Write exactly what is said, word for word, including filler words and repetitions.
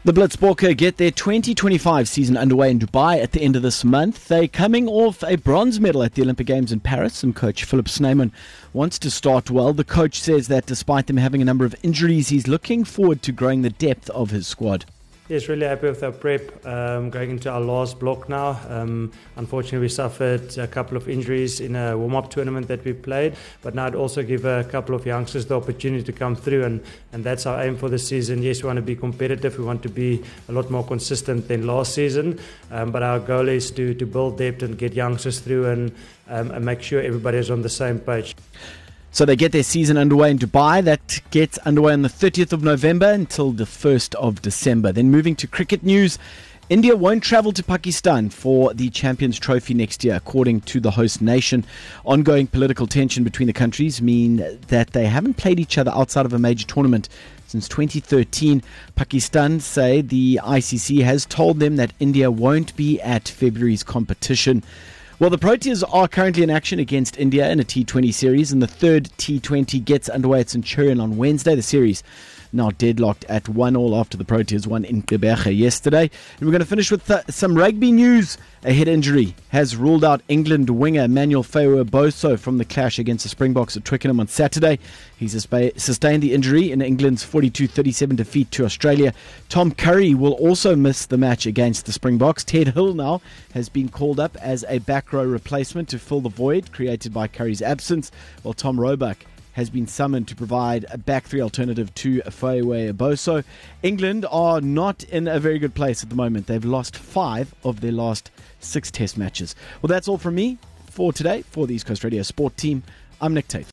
The Blitzbokke get their twenty twenty-five season underway in Dubai at the end of this month. They're coming off a bronze medal at the Olympic Games in Paris, and coach Philip Snyman wants to start well. The coach says that despite them having a number of injuries, he's looking forward to growing the depth of his squad. Yes, really happy with our prep, um, going into our last block now. Um, unfortunately, we suffered a couple of injuries in a warm-up tournament that we played, but now it also give a couple of youngsters the opportunity to come through, and, and that's our aim for the season. Yes, we want to be competitive, we want to be a lot more consistent than last season, um, but our goal is to, to build depth and get youngsters through and, um, and make sure everybody is on the same page. So they get their season underway in Dubai. That gets underway on the thirtieth of November until the first of December. Then moving to cricket news, India won't travel to Pakistan for the Champions Trophy next year, according to the host nation. Ongoing political tension between the countries mean that they haven't played each other outside of a major tournament since twenty thirteen. Pakistan say the I C C has told them that India won't be at February's competition. Well, the Proteas are currently in action against India in a T twenty series, and the third T twenty gets underway at Centurion on Wednesday. The series now deadlocked at one all after the Proteas won in Gqeberha yesterday. And we're going to finish with uh, some rugby news. A head injury has ruled out England winger Emmanuel Fawe-Boso from the clash against the Springboks at Twickenham on Saturday. He's sustained the injury in England's forty-two thirty-seven defeat to Australia. Tom Curry will also miss the match against the Springboks. Ted Hill now has been called up as a back row replacement to fill the void created by Curry's absence, while Tom Roebuck has been summoned to provide a back three alternative to Fawe-Boso. England are not in a very good place at the moment. They've lost five of their last six test matches. Well, that's all from me for today. For the East Coast Radio Sport Team, I'm Nick Tate.